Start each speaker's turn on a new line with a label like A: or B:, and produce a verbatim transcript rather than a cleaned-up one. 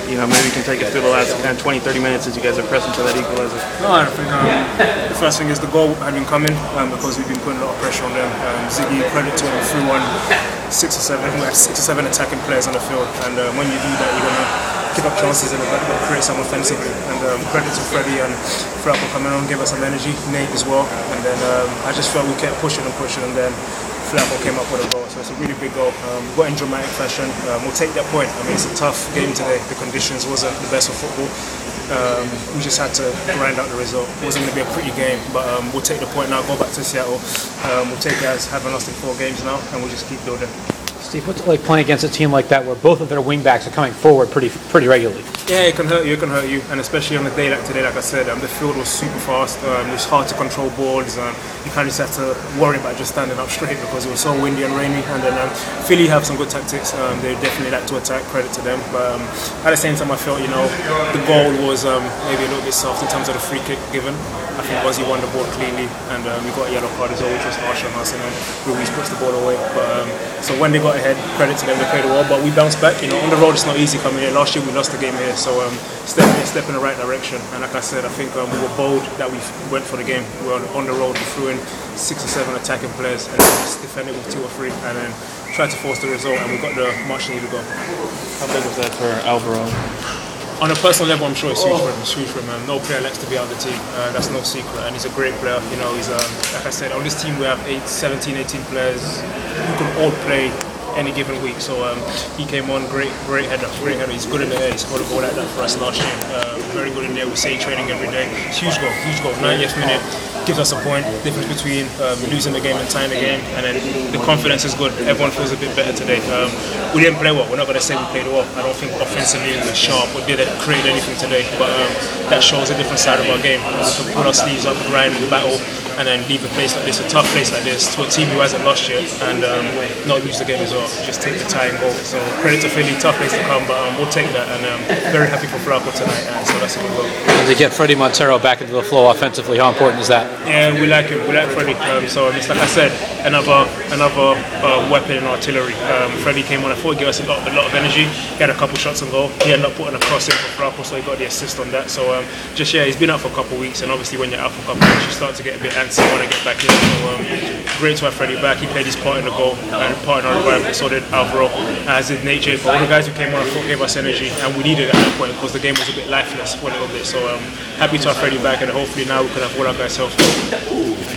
A: you know, maybe you can take us through the last kind of twenty, thirty minutes as you guys are pressing for that equalizer.
B: No, I think um, the first thing is the goal had been coming um, because we've been putting a lot of pressure on them. Um, Ziggy, credit to him, threw on six or seven, we had six or seven attacking players on the field, and um, when you do that, you're gonna give up chances and create some offensively. And um, credit to Freddie and Flaco coming on, give us some energy. Nate as well, and then um, I just felt we kept pushing and pushing, and then Flaco came up with a goal, so it's a really big goal. Um, we got in dramatic fashion. Um, we'll take that point. I mean, it's a tough game today. The conditions wasn't the best of football. Um, we just had to grind out the result. It wasn't going to be a pretty game, but um, we'll take the point now, go back to Seattle. Um, we'll take it as having lost in four games now, and we'll just keep building.
C: Steve, what's it like playing against a team like that where both of their wing backs are coming forward pretty pretty regularly?
B: Yeah, it can hurt you, it can hurt you, and especially on a day like today, like I said, um, the field was super fast, um, it was hard to control balls, and you kind of just had to worry about just standing up straight because it was so windy and rainy. And then um, Philly have some good tactics, um, they definitely like to attack, credit to them, but um, at the same time I felt, you know, the goal was um, maybe a little bit soft in terms of the free kick given. I think Ozzy won the ball cleanly, and um, we got a yellow card as well, which was harsh on us, and then Ruiz puts the ball away. But um, so when they got ahead, credit to them, they played well, but we bounced back. You know, on the road it's not easy coming here. Last year we lost the game here, so um, step, step in the right direction. And like I said, I think um, we were bold that we went for the game. We were on the road, we threw in six or seven attacking players, and then just defended with two or three, and then tried to force the result, and we got the much needed goal.
A: How big was that for Alvaro?
B: On a personal level, I'm sure it's huge for him. It's huge for him. Um, no player likes to be out of the team. Uh, that's no secret. And he's a great player. You know, he's um, like I said, on this team we have eight, seventeen, eighteen players who can all play any given week. So um, he came on, great, great header, great header. He's good in the air. He scored a goal like that for us last year. Uh, very good in there. We say training every day. Huge goal, huge goal. ninetieth minute gives us a point. Difference between um, losing the game and tying the game, and then the confidence is good. Everyone feels a bit better today. Um, we didn't play well. We're not going to say we played well. I don't think offensively we were sharp or didn't create anything today. But um, that shows a different side of our game. We can put our sleeves up, grind, battle, and then leave a place like this, a tough place like this, to a team who hasn't lost yet, and um, not lose the game as well. Just take the tie and go. So credit to Philly, tough place to come, but um, we'll take that, and um, very happy for Flaco tonight, and so that's a good goal.
C: And to get Freddie Montero back into the flow offensively, how important is that?
B: Yeah, we like him. We like Freddie. Um, so it's like I said, another another uh, weapon in artillery. Um, Freddie came on. I thought he gave us a lot, a lot of energy. He had a couple shots on goal. He ended up putting a cross in for Flaco, so he got the assist on that. So um, just yeah, he's been out for a couple of weeks, and obviously when you're out for a couple of weeks, you start to get a bit antsy, want to get back in. So um, great to have Freddie back. He played his part in the goal and part in our revival. So did Alvaro, as did Nate J. But all the guys who came on, I thought gave us energy, and we needed it at that point because the game was a bit lifeless for a little bit. So um, happy to have Freddie back, and hopefully now we can have all our guys healthy.